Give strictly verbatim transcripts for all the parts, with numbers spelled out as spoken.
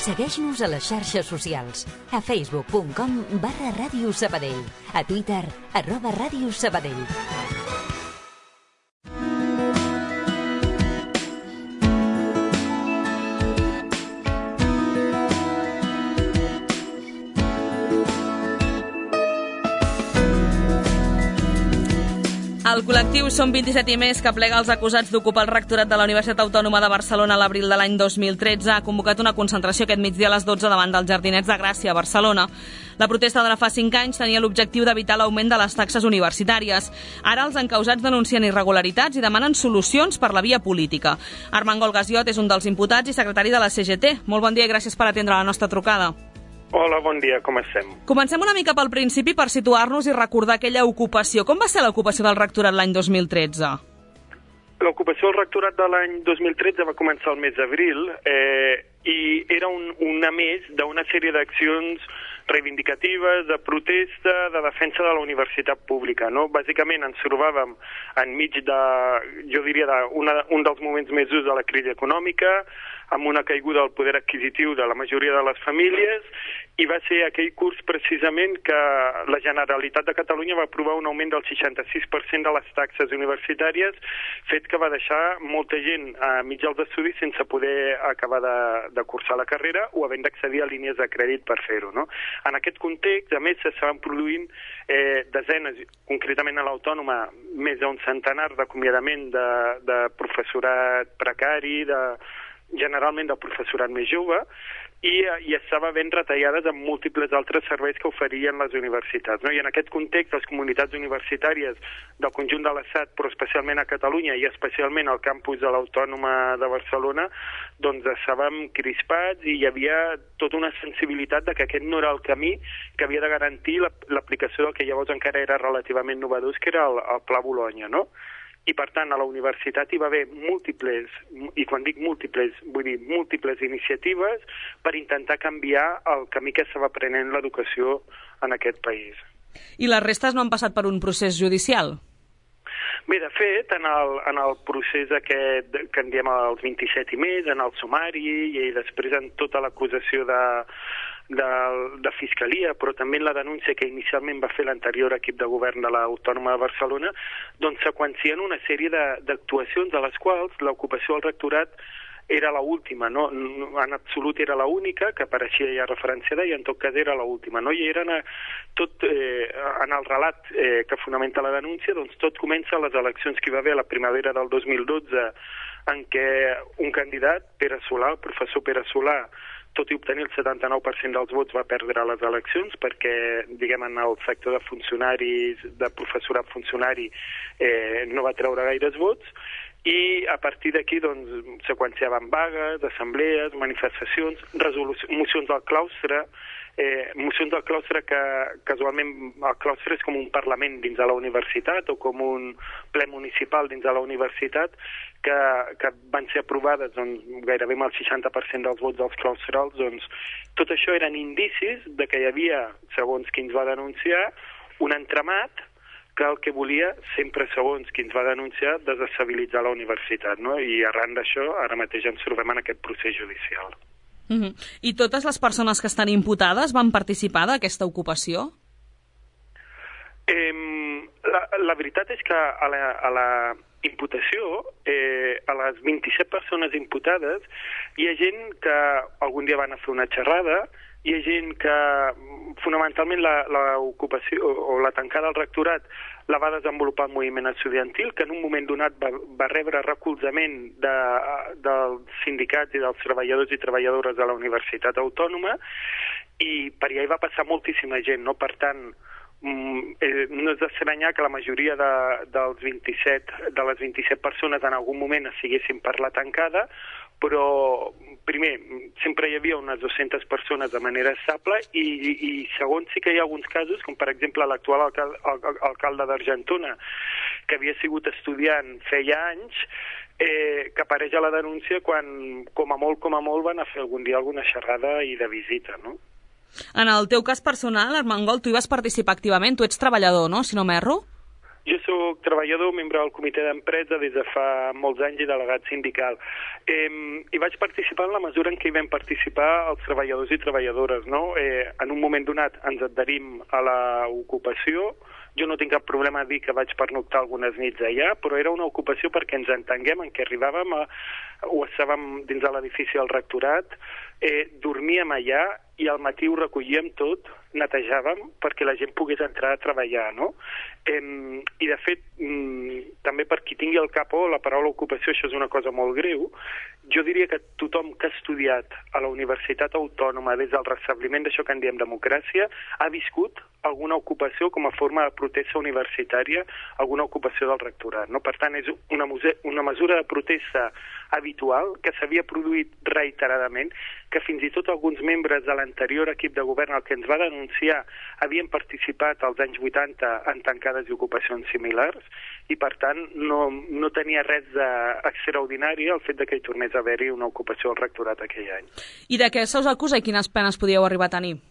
Segueix-nos a les xarxes socials. A facebook punt com barra Ràdio Sabadell. A Twitter, arroba Ràdio Sabadell. El col·lectiu Som vint-i-set i més, que plega els acusats d'ocupar el rectorat de la Universitat Autònoma de Barcelona a l'abril de l'any dos mil tretze, ha convocat una concentració aquest migdia a les dotze davant dels Jardinets de Gràcia, a Barcelona. La protesta d'ara fa cinc anys tenia l'objectiu d'evitar l'augment de les taxes universitàries. Ara els encausats denuncien irregularitats i demanen solucions per la via política. Armengol Gasiot és un dels imputats i secretari de la C G T. Molt bon dia i gràcies per atendre la nostra trucada. Hola, bon dia, com estem? Comencem una mica pel principi per situar-nos i recordar aquella ocupació. Com va ser l'ocupació del rectorat l'any dos mil tretze? L'ocupació del rectorat de l'any dos mil tretze va començar el mes d'abril eh, i era un, una més d'una sèrie d'accions reivindicatives, de protesta, de defensa de la universitat pública, no? Bàsicament ens trobàvem enmig de, jo diria, de una, un dels moments més durs de la crisi econòmica, amb una caiguda del poder adquisitiu de la majoria de les famílies, i va ser aquell curs precisament que la Generalitat de Catalunya va aprovar un augment del seixanta-sis per cent de les taxes universitàries, fet que va deixar molta gent a mig dels estudis sense poder acabar de, de cursar la carrera o havent d'accedir a línies de crèdit per fer-ho, no? En aquest context, a més, s'estaven produint eh, desenes, concretament a l'Autònoma, més d'un centenar d'acomiadament de, de professorat precari, de, generalment del professorat més jove, i, i estava ben retallades amb múltiples altres serveis que oferien les universitats, no? I en aquest context, les comunitats universitàries del conjunt de l'Estat, però especialment a Catalunya i especialment al campus de l'Autònoma de Barcelona, doncs estàvem crispats i hi havia tota una sensibilitat de que aquest no era el camí que havia de garantir l'aplicació del que llavors encara era relativament novedós, que era el, el Pla Bolonya, no? I, per tant, a la universitat hi va haver múltiples, i quan dic múltiples, vull dir múltiples iniciatives per intentar canviar el camí que estava prenent l'educació en aquest país. I les restes no han passat per un procés judicial? Bé, de fet, en el, en el procés aquest que en diem els vint-i-set i més, en el sumari i després en tota l'acusació de, de, de Fiscalia, però també en la denúncia que inicialment va fer l'anterior equip de govern de l'Autònoma de Barcelona, doncs seqüencien una sèrie d'actuacions de les quals l'ocupació del rectorat era l'última, no? En absolut era l'única, que apareixia ja referenciada, i en tot cas era l'última, no? I era tot, eh, en el relat eh, que fonamenta la denúncia, doncs tot comença a les eleccions que hi va haver a la primavera del dos mil dotze, en què un candidat, Pere Solà, el professor Pere Solà, tot i obtenir el setanta-nou per cent dels vots, va perdre les eleccions perquè, diguem, en el sector de funcionaris, de professorat funcionari, eh, no va treure gaires vots, i a partir d'aquí doncs, seqüenciaven vagues, assemblees, manifestacions, mocions del claustre, eh, mocions del claustre que casualment el claustre és com un parlament dins de la universitat o com un ple municipal dins de la universitat que, que van ser aprovades doncs, gairebé amb el seixanta per cent dels vots dels claustrals. Doncs, tot això eren indicis de que hi havia, segons qui ens va denunciar, un entramat que el que volia, sempre segons qui ens va denunciar, desestabilitzar la universitat, no? I arran d'això, ara mateix ens trobem en aquest procés judicial. Mm-hmm. I totes les persones que estan imputades van participar d'aquesta ocupació? Eh, la, la veritat és que a la, a la imputació, eh, a les vint-i-set persones imputades, hi ha gent que algun dia van a fer una xerrada, hi ha gent que fonamentalment l'ocupació o la tancada del rectorat la va desenvolupar el moviment estudiantil, que en un moment donat va, va rebre recolzament de, dels sindicats i dels treballadors i treballadores de la Universitat Autònoma, i per allà hi va passar moltíssima gent, no? Per tant, eh, no és d'estranyar que la majoria de, dels vint-i-set, de les vint-i-set persones en algun moment estiguessin per la tancada, però primer, sempre hi havia unes dues-centes persones de manera estable i, i, i segon, sí que hi ha alguns casos, com per exemple l'actual alcalde, alcalde d'Argentona, que havia sigut estudiant feia anys, eh, que apareix a la denúncia quan, com a molt, com a molt, van a fer algun dia alguna xerrada i de visita, no? En el teu cas personal, Armengol, tu hi vas participar activament, tu ets treballador, no?, si no m'erro? Jo soc treballador, membre del comitè d'empresa des de fa molts anys i delegat sindical. Eh, I vaig participar en la mesura en què hi vam participar els treballadors i treballadores, no? Eh, en un moment donat ens adherim a l'ocupació. Jo no tinc cap problema a dir que vaig pernoctar algunes nits allà, però era una ocupació perquè ens entenguem en què arribàvem, a, o estàvem dins de l'edifici del rectorat, eh, dormíem allà i al matí ho recollíem tot, netejàvem perquè la gent pogués entrar a treballar, no? Eh, I de fet, mm, també per qui tingui al cap oh, la paraula ocupació, això és una cosa molt greu, jo diria que tothom que ha estudiat a la Universitat Autònoma des del restabliment d'això que en diem democràcia ha viscut alguna ocupació com a forma de protesta universitària, alguna ocupació del rectorat, no? Per tant, és una, una mesura de protesta habitual que s'havia produït reiteradament, que fins i tot alguns membres de l'anterior equip de govern, el que ens va denunciar, havien participat als anys vuitanta en tancades i ocupacions similars, i per tant no, no tenia res d'extraordinari el fet de que hi tornés a haver-hi una ocupació al rectorat aquell any. I de què se us acusa i quines penes podíeu arribar a tenir?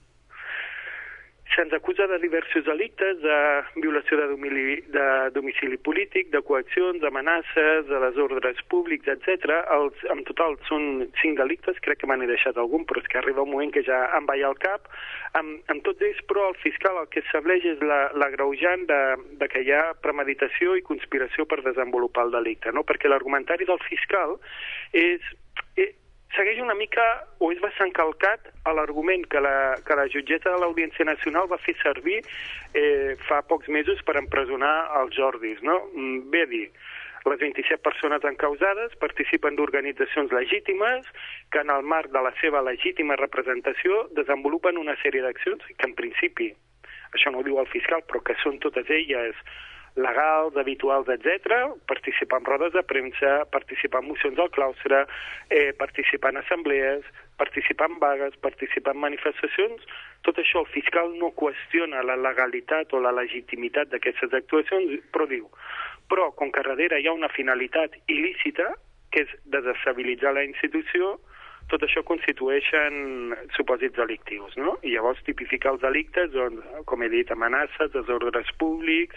Se'ns acusa de diversos delictes, de violació de domicili, de domicili polític, de coaccions, d'amenaces, de desordres públics, etcètera. Els, en total són cinc delictes, crec que me n'he deixat algun, però és que arriba un moment que ja em vaia al cap. Amb, amb tots ells, però, el fiscal el que estableix és l'agreujant de, de que hi ha premeditació i conspiració per desenvolupar el delicte, no? Perquè l'argumentari del fiscal és... és segueix una mica, o és bastant calcat, a l'argument que la, que la jutgessa de l'Audiència Nacional va fer servir eh, fa pocs mesos per empresonar els Jordis, no? Bé a dir, les vint-i-set persones encausades participen d'organitzacions legítimes que en el marc de la seva legítima representació desenvolupen una sèrie d'accions que en principi, això no ho diu el fiscal, però que són totes elles legals, habituals, etcètera, participar en rodes de premsa, participar en mocions al claustre, eh, participar en assemblees, participar en vagues, participar en manifestacions. Tot això el fiscal no qüestiona la legalitat o la legitimitat d'aquestes actuacions, però diu, però com que darrere hi ha una finalitat il·lícita, que és desestabilitzar la institució, tot això constitueixen supòsits delictius, no? I llavors tipificar els delictes, doncs, com he dit, amenaces, desordres públics,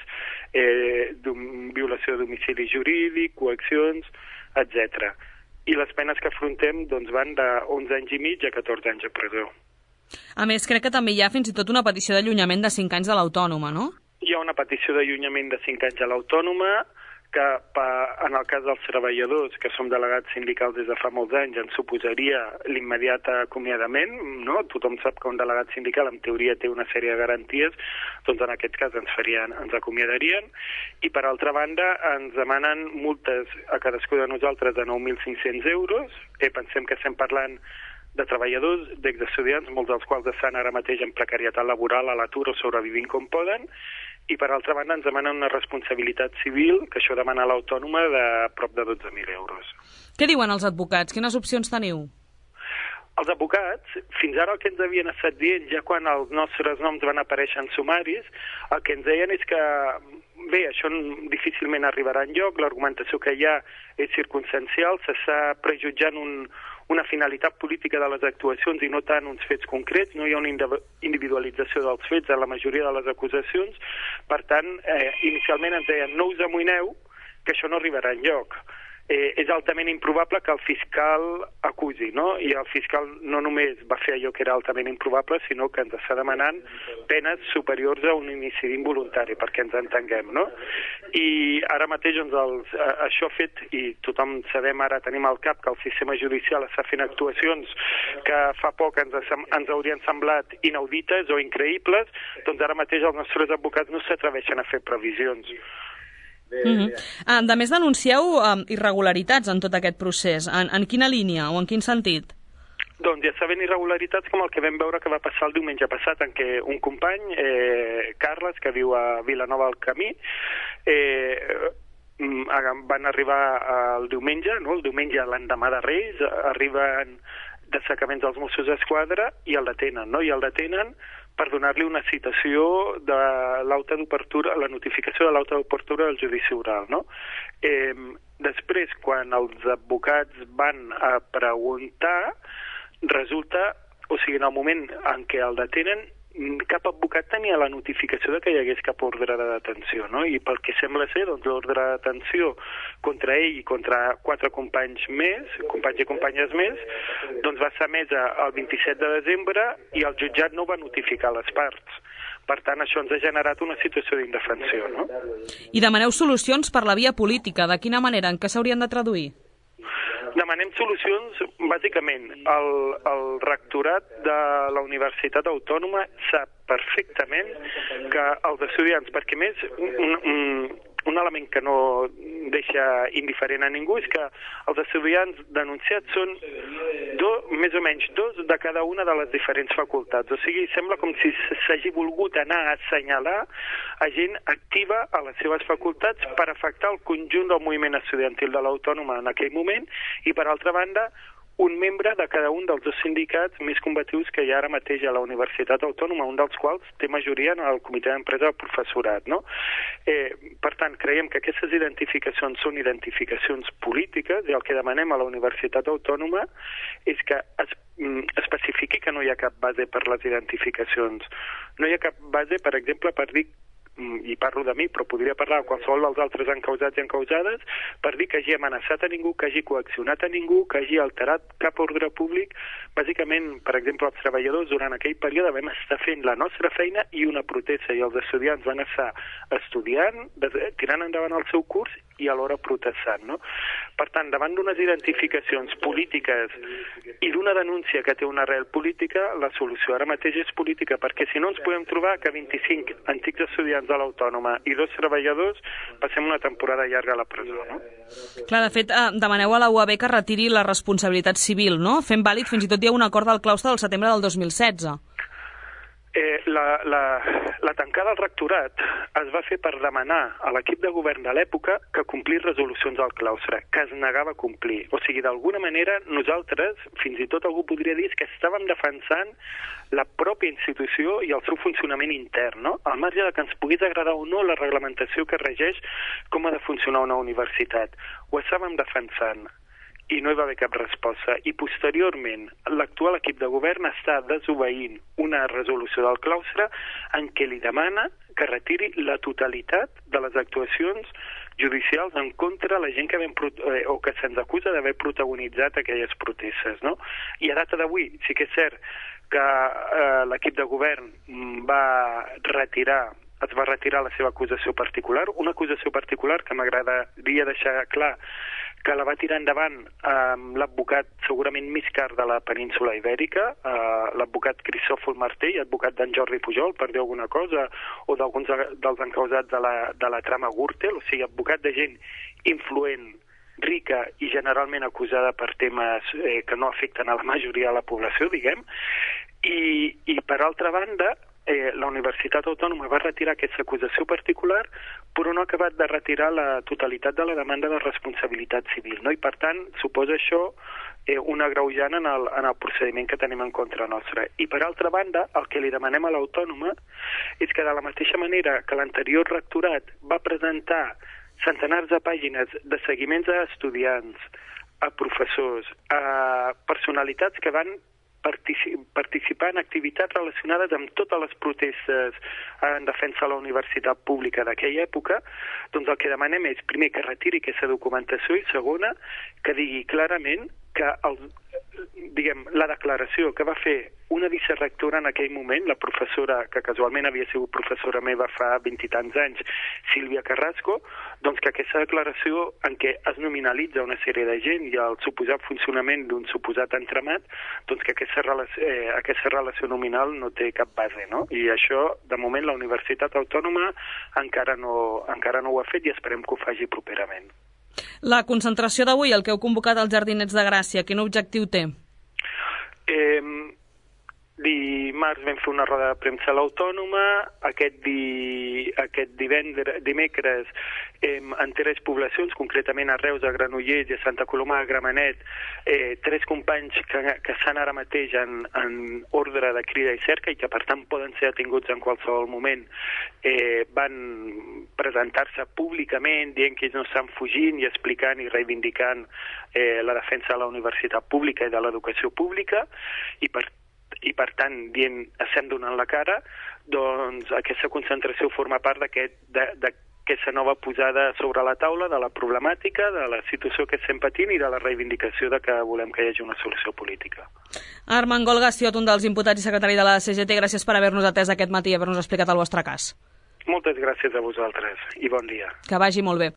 eh, violació de domicili jurídic, coaccions, etcètera. I les penes que afrontem doncs, van d'onze anys i mig a catorze anys a presó. A més, crec que també hi ha fins i tot una petició d'allunyament de cinc anys de l'Autònoma, no? Hi ha una petició d'allunyament de cinc anys a l'Autònoma, que en el cas dels treballadors, que som delegats sindicals des de fa molts anys, ens suposaria l'immediat acomiadament, no? Tothom sap que un delegat sindical en teoria té una sèrie de garanties, doncs en aquest cas ens farien, ens acomiadarien, i per altra banda ens demanen multes a cadascú de nosaltres de nou mil cinc-cents euros, eh, pensem que estem parlant de treballadors, d'exestudiants, molts dels quals estan ara mateix en precarietat laboral, a l'atur o sobrevivint com poden, i per altra banda ens demanen una responsabilitat civil, que això demana l'Autònoma, de prop de dotze mil euros. Què diuen els advocats? Quines opcions teniu? Els advocats, fins ara el que ens havien estat dient, ja quan els nostres noms van aparèixer en sumaris, el que ens deien és que, bé, això difícilment arribarà enlloc, l'argumentació que hi ha és circumstancial, s'està prejutjant un, una finalitat política de les actuacions i no tant uns fets concrets, no hi ha una individualització dels fets en la majoria de les acusacions, per tant, eh, inicialment ens deien no us amoïneu, que això no arribarà enlloc. Eh, és altament improbable que el fiscal acusi, no? I el fiscal no només va fer allò que era altament improbable, sinó que ens està demanant penes superiors a un homicidi involuntari, perquè ens entenguem, no? I ara mateix, doncs, els, això fet, i tothom sabem ara, tenim al cap que el sistema judicial està fent actuacions que fa poc ens, ens haurien semblat inaudites o increïbles, doncs ara mateix els nostres advocats no s'atreveixen a fer previsions. Mm-hmm. A més, denuncieu um, irregularitats en tot aquest procés. En, en quina línia o en quin sentit? Doncs ja saben irregularitats com el que vam veure que va passar el diumenge passat, en què un company, eh, Carles, que viu a Vilanova del Camí, eh, van arribar el diumenge, no? El diumenge l'endemà de Reis, arriben destacaments dels Mossos d'Esquadra i el detenen, no? I el detenen per donar-li una citació de l'auta d'obertura, la notificació de l'auta d'obertura del judici oral, no? Eh, després, quan els advocats van a preguntar, resulta, o sigui, en el moment en què el detenen, cap advocat tenia la notificació de que hi hagués cap ordre de detenció, no? I pel que sembla ser, doncs, l'ordre de detenció contra ell i contra quatre companys més, companys i companyes més, doncs va ser emesa el vint-i-set de desembre i el jutjat no va notificar les parts. Per tant, això ens ha generat una situació d'indefensió, no? I demaneu solucions per la via política. De quina manera? En què s'haurien de traduir? Demanem solucions, bàsicament. El, el rectorat de la Universitat Autònoma sap perfectament que els estudiants, perquè més un, un, un element que no deixa indiferent a ningú és que els estudiants denunciats són do, més o menys dos de cada una de les diferents facultats. O sigui, sembla com si s'hagi volgut anar a assenyalar a gent activa a les seves facultats per afectar el conjunt del moviment estudiantil de l'Autònoma en aquell moment i, per altra banda, un membre de cada un dels dos sindicats més combatius que hi ha ara mateix a la Universitat Autònoma, un dels quals té majoria en el comitè d'empresa del professorat, no? Eh, per tant, creiem que aquestes identificacions són identificacions polítiques i el que demanem a la Universitat Autònoma és que es especifiqui que no hi ha cap base per les identificacions. No hi ha cap base, per exemple, per dir, i parlo de mi, però podria parlar de qualsevol dels altres encausats i encausades, per dir que hagi amenaçat a ningú, que hagi coaccionat a ningú, que hagi alterat cap ordre públic. Bàsicament, per exemple, els treballadors durant aquell període vam estar fent la nostra feina i una protesta, i els estudiants van estar estudiant, tirant endavant el seu curs i alhora protestant, no? Per tant, davant d'unes identificacions polítiques i d'una denúncia que té una arrel política, la solució ara mateix és política, perquè si no ens podem trobar que vint-i-cinc antics estudiants de l'Autònoma i dos treballadors passem una temporada llarga a la presó, no? Clar, de fet, demaneu a la U A B que retiri la responsabilitat civil, no? Fent vàlid fins i tot hi ha un acord del claustre del setembre del dos mil setze. Eh, la, la, la tancada del rectorat es va fer per demanar a l'equip de govern de l'època que complís resolucions del claustre, que es negava a complir. O sigui, d'alguna manera, nosaltres, fins i tot algú podria dir que estàvem defensant la pròpia institució i el seu funcionament intern, no? Al marge de que ens pogués agradar o no la reglamentació que regeix com ha de funcionar una universitat. Ho estàvem defensant i no hi va haver cap resposta. I posteriorment, l'actual equip de govern està desobeint una resolució del claustre en què li demana que retiri la totalitat de les actuacions judicials en contra la gent que vam, eh, o que se'ns acusa d'haver protagonitzat aquelles protestes, no? I a data d'avui sí que és cert que eh, l'equip de govern va retirar es va retirar la seva acusació particular, una acusació particular que m'agradaria deixar clar que la va tirar endavant amb eh, l'advocat segurament més car de la península ibèrica, eh, l'advocat Crisòfol Martell, advocat d'en Jordi Pujol, per dir alguna cosa, o d'alguns dels encausats de la, de la trama Gürtel, o sigui, advocat de gent influent, rica i generalment acusada per temes eh, que no afecten a la majoria de la població, diguem, i, i per altra banda, Eh, la Universitat Autònoma va retirar aquesta acusació particular, però no ha acabat de retirar la totalitat de la demanda de responsabilitat civil, no? I per tant suposa això eh, un agreujant en el, en el procediment que tenim en contra nostra. I per altra banda, el que li demanem a l'Autònoma és que de la mateixa manera que l'anterior rectorat va presentar centenars de pàgines de seguiments a estudiants, a professors, a personalitats que van participar en activitats relacionades amb totes les protestes en defensa de la universitat pública d'aquella època, doncs el que demanem és, primer, que retiri aquesta documentació i, segona, que digui clarament que el, diguem, la declaració que va fer una vicerectora en aquell moment, la professora, que casualment havia sigut professora meva fa vint i tants anys, Sílvia Carrasco, doncs que aquesta declaració en què es nominalitza una sèrie de gent i el suposat funcionament d'un suposat entramat, doncs que aquesta relació, eh, aquesta relació nominal no té cap base, no? I això, de moment, la Universitat Autònoma encara no, encara no ho ha fet i esperem que ho faci properament. La concentració d'avui, el que heu convocat als Jardinets de Gràcia, quin objectiu té? Eh, dimarts vam fer una roda de premsa a l'Autònoma, aquest, di, aquest divendres, dimecres eh, en tres poblacions, concretament a Reus, a Granollers i a Santa Coloma de Gramenet, eh, tres companys que, que estan ara mateix en, en ordre de crida i cerca i que per tant poden ser detinguts en qualsevol moment, eh, van presentar-se públicament dient que ells no estan fugint i explicant i reivindicant eh, la defensa de la universitat pública i de l'educació pública, i per i per tant dient estem donant la cara, doncs aquesta concentració forma part d'aquest d'aquesta nova posada sobre la taula de la problemàtica, de la situació que estem patint i de la reivindicació de que volem que hi hagi una solució política. Armengol Gastiot, un dels imputats i secretari de la C G T, gràcies per haver-nos atès aquest matí i haver-nos explicat el vostre cas. Moltes gràcies a vosaltres i bon dia. Que vagi molt bé.